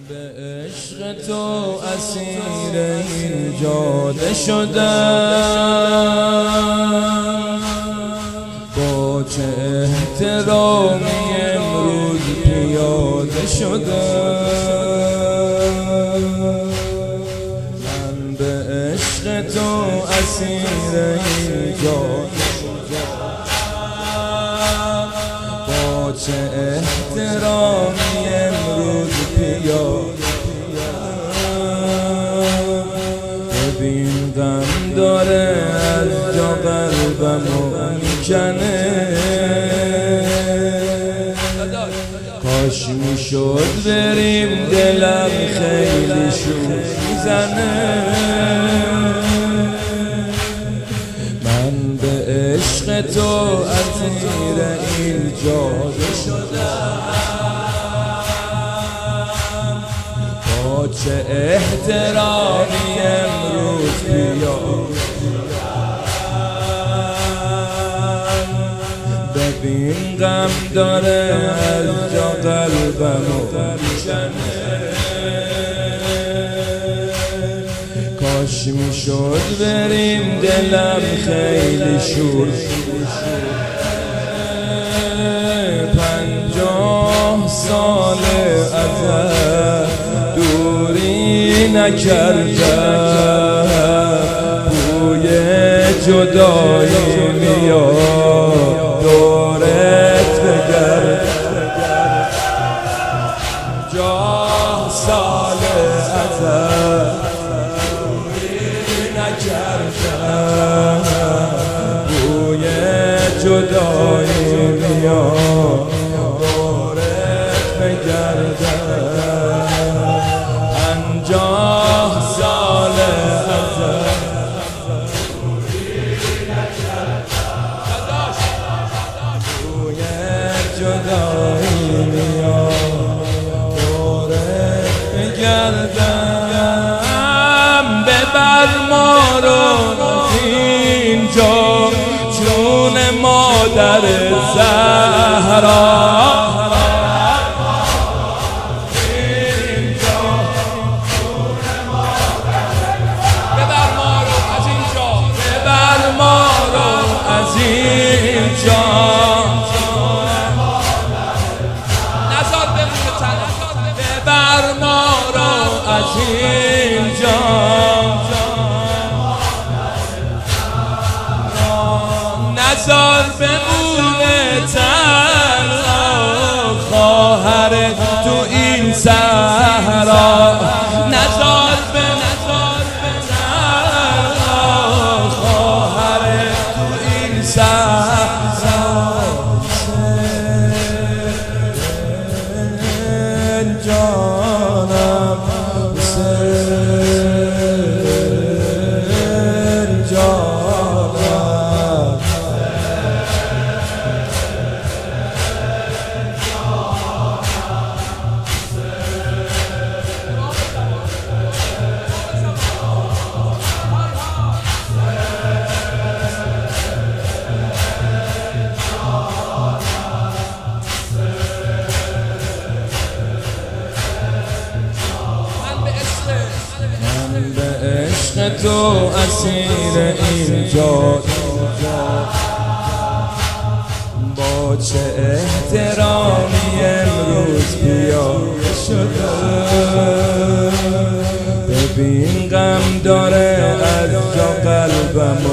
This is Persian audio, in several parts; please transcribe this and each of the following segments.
به عشق تو اسیر این جاده شدم، با چه احترامی امروز پیاده شدم. من به عشق تو اسیر این جاده شدم، با چه احترامی امروز پیاده. ببین غم داره از جا قلبمو میکنه، کاش میشد بریم دلم خیلی شور میزنه. من به عشق تو اسیر این جاده شدم، با چه احترامی امروز پیاده. ببین غم داره از جا قلبمو میشنه، کاش میشد بریم دلم خیلی شور. 50 سال ازت دوری نکردم، بوی جدایی میاد دورت بگردم. 50 سال ازت دوری نکردم، بوی جدایی میاد دورت بگردم. 50 سال ازت بوی جدایی میاد دورت بگردم. ببر ما رو اینجا چون مادر زهرا، ببر ما رو از اینجا، نزار بمونه تنها خواهر تو این صحرا. نزار تنها خواهر تو این صحرا. جانم حسین جانم، تو اسیر این جاده، با چه احترامی امروز پیاده شدم. ببین غم داره از جا قلبمو،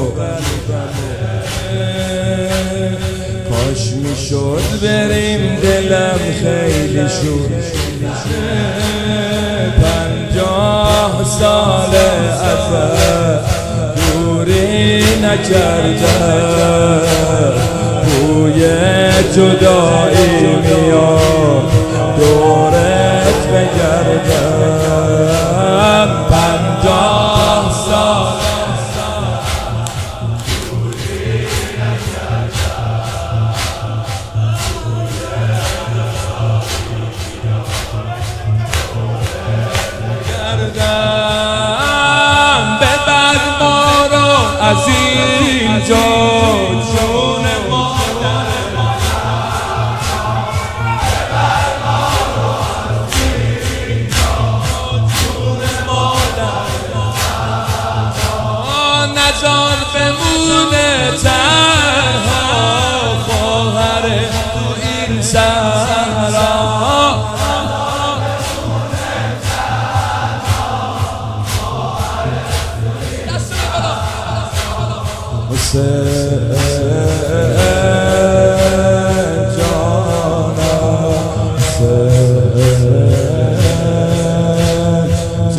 کاش میشد بریم دلم خیلی شور. 50 سال ازت دوری نکردم، بوی جدایی میاد دورت بگردم. 50 سال دوری نکردم. ببر ما رو از اینجا چون مادر صحرا حسین جانم حسین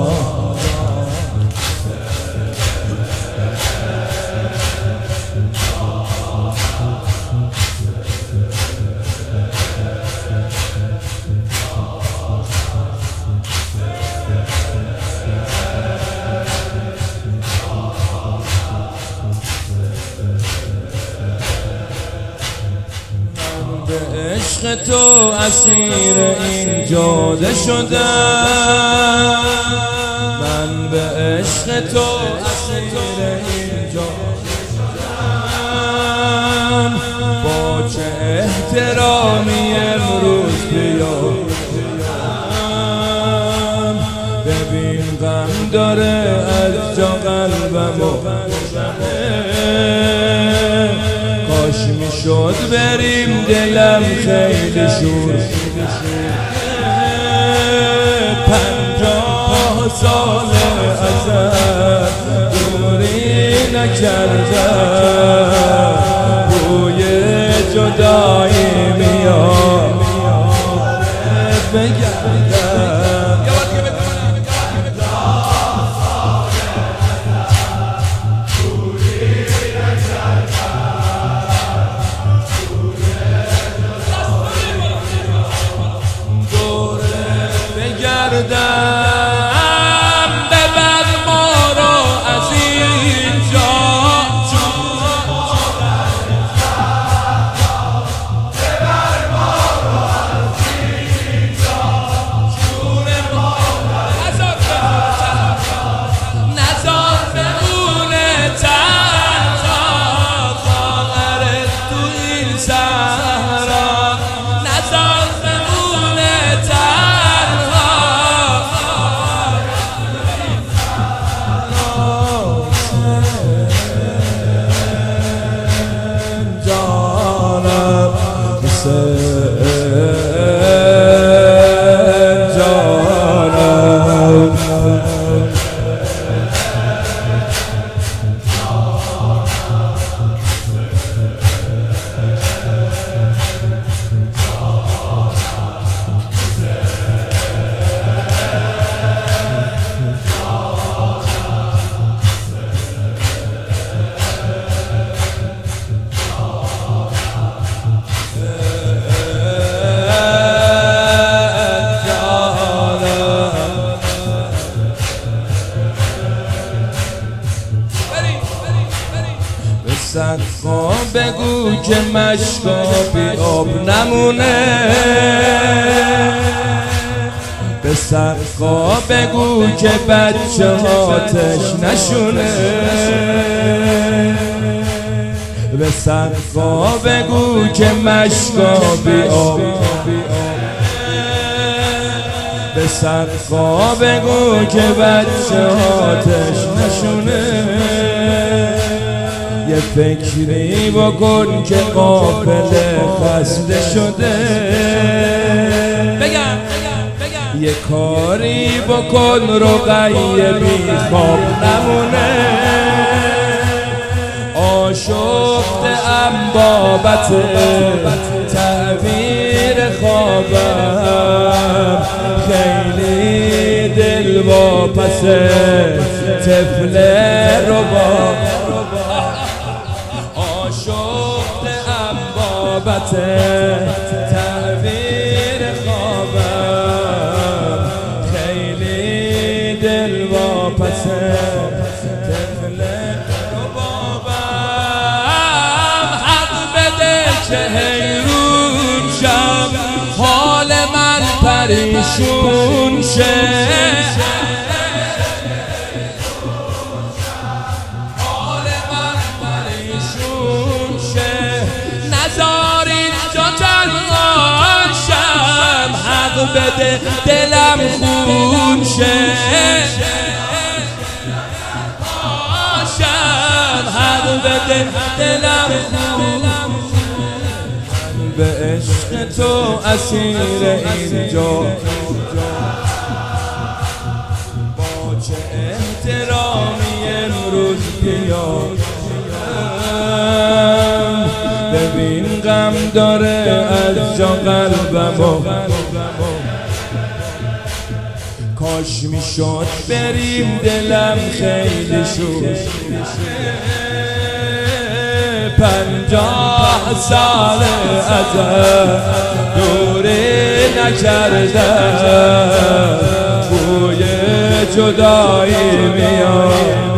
به عشق تو اسیر این جاده شدم، من به عشق تو اسیر این جاده شدم. با چه احترامی امروز بیام، ببین غم داره از جا قلبمو کاش میشد بریم دلم خیلی شور 50 سال ازت دوری نکردم، بوی جدایی میاد بگردم. ببر ما رو از اینجا، ببر ما رو از اینجا، جون ما نزار بمونه تنها، خواهرت تو این صحرا نزار بمونه تنها. سقا بگو که مشکابی آب نمونه، به سقا بگو که بچه هاتش نشونه، به سقا بگو که مشکابی آب، به سقا بگو که بچه هاتش نشونه. یه فکری بکن که قافله خسته شده، یه کاری بکن رقیه بی خواب نمونه. آشفته ام بابت تعبیر خوابم، خیلی دل واپس طفل رباب. آشفته ام بابت تعبیر خوابم، خیلی دل واپس طفل ربابم. حق بده که حیرون شم، حال من پریشون شه، بده دلم خون شه، باشم حق بده دلم خون به عشق تو اسیر اینجا، با چه احترامی امروز بیاد. ببین غم داره از جا قلبمو، کاش میشد بریم دلم خیلی شد. 50 سال ازت دوری نکردم، بوی جدایی میاد.